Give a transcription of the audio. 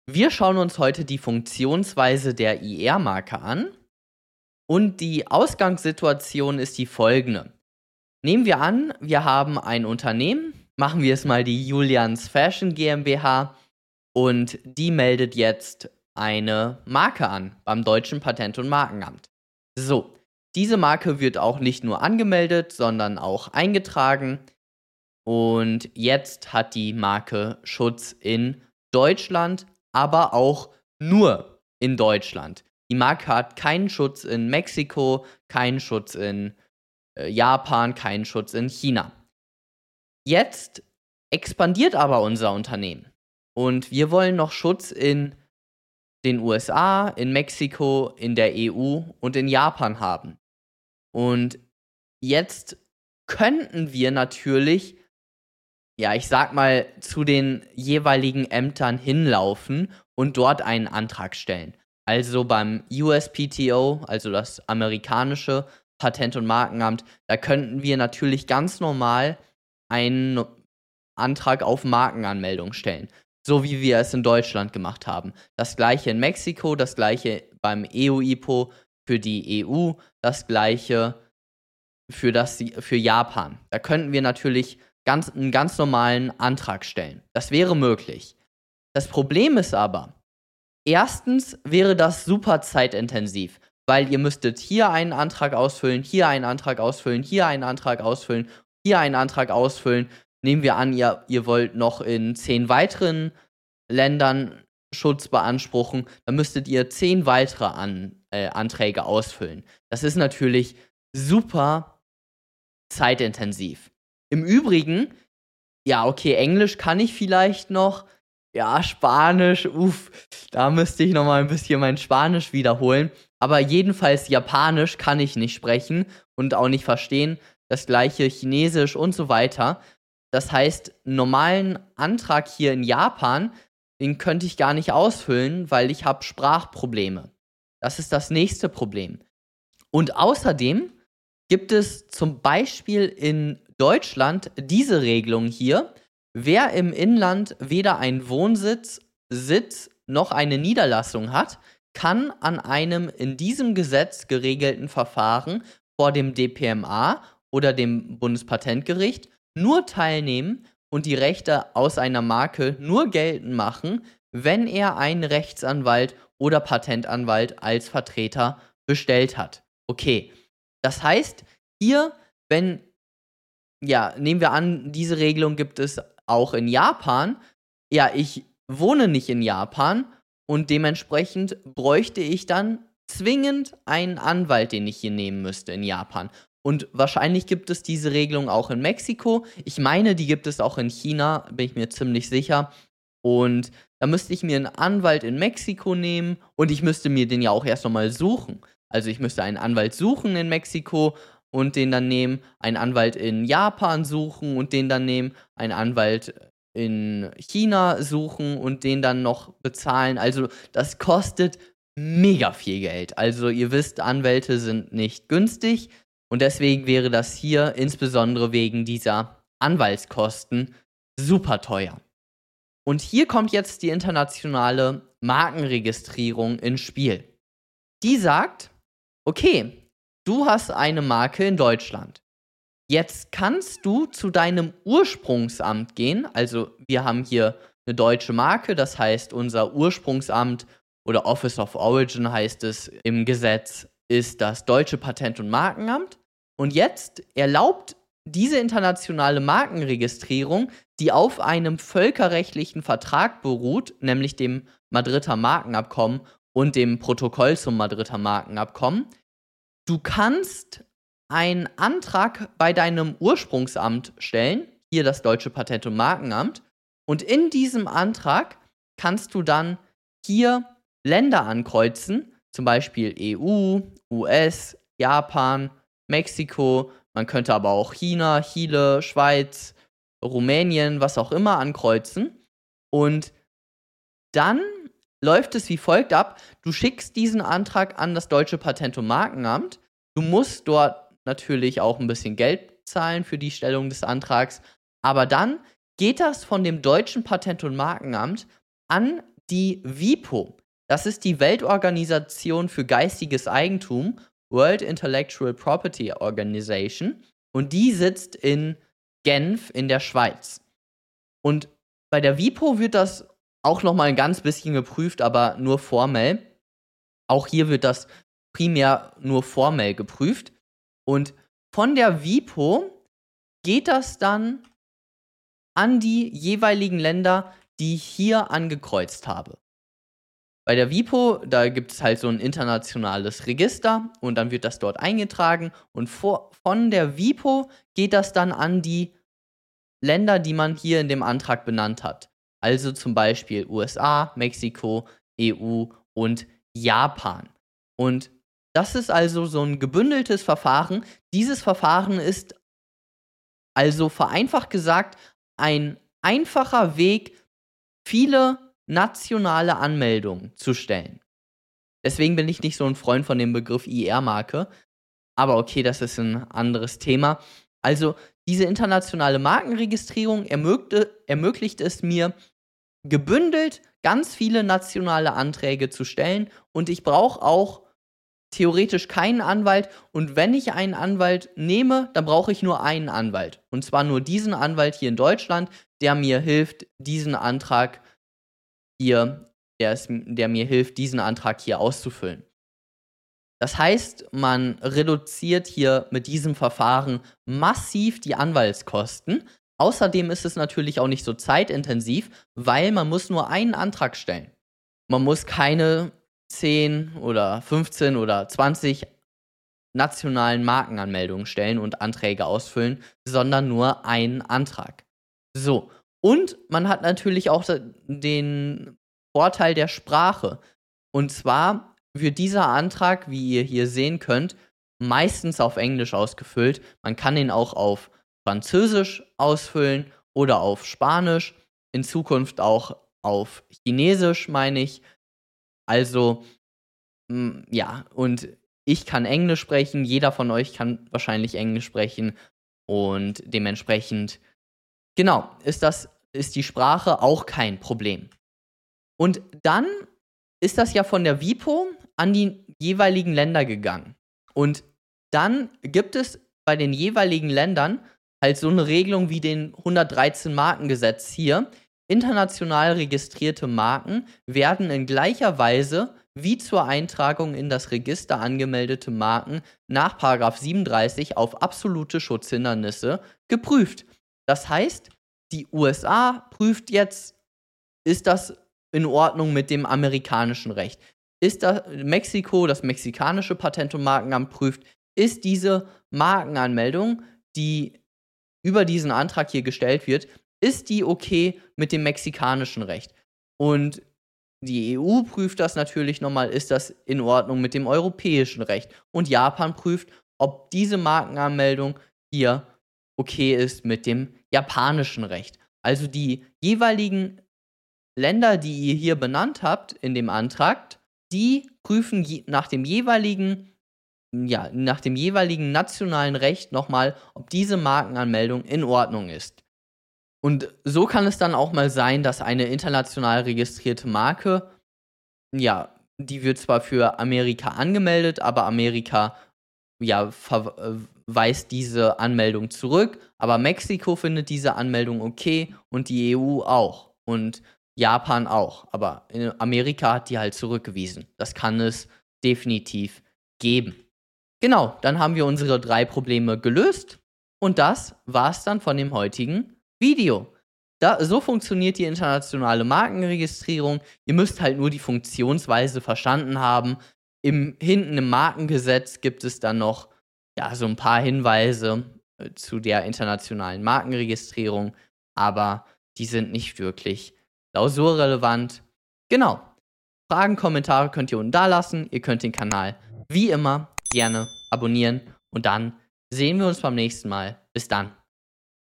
Wir schauen uns heute die Funktionsweise der IR-Marke an und die Ausgangssituation ist die folgende. Nehmen wir an, wir haben ein Unternehmen, machen wir es mal die Julians Fashion GmbH und die meldet jetzt eine Marke an beim Deutschen Patent- und Markenamt. So, diese Marke wird auch nicht nur angemeldet, sondern auch eingetragen und jetzt hat die Marke Schutz in Deutschland, aber auch nur in Deutschland. Die Marke hat keinen Schutz in Mexiko, keinen Schutz in Japan, keinen Schutz in China. Jetzt expandiert aber unser Unternehmen und wir wollen noch Schutz in den USA, in Mexiko, in der EU und in Japan haben. Und jetzt könnten wir natürlich, ja, ich sag mal, zu den jeweiligen Ämtern hinlaufen und dort einen Antrag stellen. Also beim USPTO, also das amerikanische Patent- und Markenamt, da könnten wir natürlich ganz normal einen Antrag auf Markenanmeldung stellen. So wie wir es in Deutschland gemacht haben. Das gleiche in Mexiko, das gleiche beim EU-IPO für die EU, das gleiche für Japan. Da könnten wir natürlich einen ganz normalen Antrag stellen. Das wäre möglich. Das Problem ist aber, erstens wäre das super zeitintensiv, weil ihr müsstet hier einen Antrag ausfüllen, hier einen Antrag ausfüllen, hier einen Antrag ausfüllen, hier einen Antrag ausfüllen. Nehmen wir an, ihr wollt noch in 10 weiteren Ländern Schutz beanspruchen, dann müsstet ihr 10 weitere Anträge ausfüllen. Das ist natürlich super zeitintensiv. Im Übrigen, ja, okay, Englisch kann ich vielleicht noch. Ja, Spanisch, da müsste ich noch mal ein bisschen mein Spanisch wiederholen. Aber jedenfalls Japanisch kann ich nicht sprechen und auch nicht verstehen. Das gleiche Chinesisch und so weiter. Das heißt, einen normalen Antrag hier in Japan, den könnte ich gar nicht ausfüllen, weil ich habe Sprachprobleme. Das ist das nächste Problem. Und außerdem gibt es zum Beispiel in Deutschland diese Regelung hier: Wer im Inland weder einen Wohnsitz, Sitz noch eine Niederlassung hat, kann an einem in diesem Gesetz geregelten Verfahren vor dem DPMA oder dem Bundespatentgericht nur teilnehmen und die Rechte aus einer Marke nur geltend machen, wenn er einen Rechtsanwalt oder Patentanwalt als Vertreter bestellt hat. Okay, das heißt, hier, nehmen wir an, diese Regelung gibt es auch in Japan. Ja, ich wohne nicht in Japan und dementsprechend bräuchte ich dann zwingend einen Anwalt, den ich hier nehmen müsste in Japan. Und wahrscheinlich gibt es diese Regelung auch in Mexiko. Ich meine, die gibt es auch in China, bin ich mir ziemlich sicher. Und da müsste ich mir einen Anwalt in Mexiko nehmen und ich müsste mir den ja auch erst nochmal suchen. Also ich müsste einen Anwalt suchen in Mexiko und den dann nehmen, einen Anwalt in Japan suchen und den dann nehmen, einen Anwalt in China suchen und den dann noch bezahlen. Also das kostet mega viel Geld. Also ihr wisst, Anwälte sind nicht günstig und deswegen wäre das hier insbesondere wegen dieser Anwaltskosten super teuer. Und hier kommt jetzt die internationale Markenregistrierung ins Spiel. Die sagt, okay, du hast eine Marke in Deutschland. Jetzt kannst du zu deinem Ursprungsamt gehen. Also wir haben hier eine deutsche Marke, das heißt unser Ursprungsamt oder Office of Origin heißt es im Gesetz, ist das Deutsche Patent- und Markenamt. Und jetzt erlaubt diese internationale Markenregistrierung, die auf einem völkerrechtlichen Vertrag beruht, nämlich dem Madrider Markenabkommen und dem Protokoll zum Madrider Markenabkommen. Du kannst einen Antrag bei deinem Ursprungsamt stellen, hier das Deutsche Patent- und Markenamt, und in diesem Antrag kannst du dann hier Länder ankreuzen, zum Beispiel EU, US, Japan, Mexiko, man könnte aber auch China, Chile, Schweiz, Rumänien, was auch immer ankreuzen. Und dann läuft es wie folgt ab: Du schickst diesen Antrag an das Deutsche Patent- und Markenamt. Du musst dort natürlich auch ein bisschen Geld zahlen für die Stellung des Antrags. Aber dann geht das von dem Deutschen Patent- und Markenamt an die WIPO. Das ist die Weltorganisation für geistiges Eigentum, World Intellectual Property Organization. Und die sitzt in Genf in der Schweiz. Und bei der WIPO wird das auch nochmal ein ganz bisschen geprüft, aber nur formell. Auch hier wird das primär nur formell geprüft. Und von der WIPO geht das dann an die jeweiligen Länder, die ich hier angekreuzt habe. Bei der WIPO, da gibt es halt so ein internationales Register und dann wird das dort eingetragen und von der WIPO geht das dann an die Länder, die man hier in dem Antrag benannt hat. Also zum Beispiel USA, Mexiko, EU und Japan. Und das ist also so ein gebündeltes Verfahren. Dieses Verfahren ist also vereinfacht gesagt ein einfacher Weg, viele nationale Anmeldungen zu stellen. Deswegen bin ich nicht so ein Freund von dem Begriff IR-Marke. Aber okay, das ist ein anderes Thema. Also diese internationale Markenregistrierung ermöglicht es mir, gebündelt ganz viele nationale Anträge zu stellen. Und ich brauche auch theoretisch keinen Anwalt. Und wenn ich einen Anwalt nehme, dann brauche ich nur einen Anwalt. Und zwar nur diesen Anwalt hier in Deutschland, der mir hilft, diesen Antrag hier, der mir hilft, diesen Antrag hier auszufüllen. Das heißt, man reduziert hier mit diesem Verfahren massiv die Anwaltskosten. Außerdem ist es natürlich auch nicht so zeitintensiv, weil man muss nur einen Antrag stellen. Man muss keine 10 oder 15 oder 20 nationalen Markenanmeldungen stellen und Anträge ausfüllen, sondern nur einen Antrag. So, und man hat natürlich auch den Vorteil der Sprache. Und zwar wird dieser Antrag, wie ihr hier sehen könnt, meistens auf Englisch ausgefüllt. Man kann ihn auch auf Französisch ausfüllen oder auf Spanisch. In Zukunft auch auf Chinesisch, meine ich. Also, ja, und ich kann Englisch sprechen. Jeder von euch kann wahrscheinlich Englisch sprechen. Und dementsprechend, genau, ist die Sprache auch kein Problem. Und dann ist das ja von der WIPO an die jeweiligen Länder gegangen. Und dann gibt es bei den jeweiligen Ländern halt so eine Regelung wie den 113 Markengesetz hier. International registrierte Marken werden in gleicher Weise wie zur Eintragung in das Register angemeldete Marken nach § 37 auf absolute Schutzhindernisse geprüft. Das heißt, die USA prüft jetzt, ist das in Ordnung mit dem amerikanischen Recht? Ist das Mexiko, das mexikanische Patent- und Markenamt prüft, ist diese Markenanmeldung, die über diesen Antrag hier gestellt wird, ist die okay mit dem mexikanischen Recht? Und die EU prüft das natürlich nochmal, ist das in Ordnung mit dem europäischen Recht? Und Japan prüft, ob diese Markenanmeldung hier okay ist mit dem japanischen Recht. Also die jeweiligen Länder, die ihr hier benannt habt in dem Antrag, die prüfen nach dem jeweiligen nationalen Recht nochmal, ob diese Markenanmeldung in Ordnung ist. Und so kann es dann auch mal sein, dass eine international registrierte Marke, ja, die wird zwar für Amerika angemeldet, aber Amerika, ja, weist diese Anmeldung zurück, aber Mexiko findet diese Anmeldung okay und die EU auch und Japan auch, aber Amerika hat die halt zurückgewiesen. Das kann es definitiv geben. Genau, dann haben wir unsere 3 Probleme gelöst und das war's dann von dem heutigen Video. So funktioniert die internationale Markenregistrierung. Ihr müsst halt nur die Funktionsweise verstanden haben. Hinten im Markengesetz gibt es dann noch so ein paar Hinweise zu der internationalen Markenregistrierung, aber die sind nicht wirklich klausurrelevant. Genau. Fragen, Kommentare könnt ihr unten da lassen. Ihr könnt den Kanal wie immer gerne abonnieren und dann sehen wir uns beim nächsten Mal. Bis dann.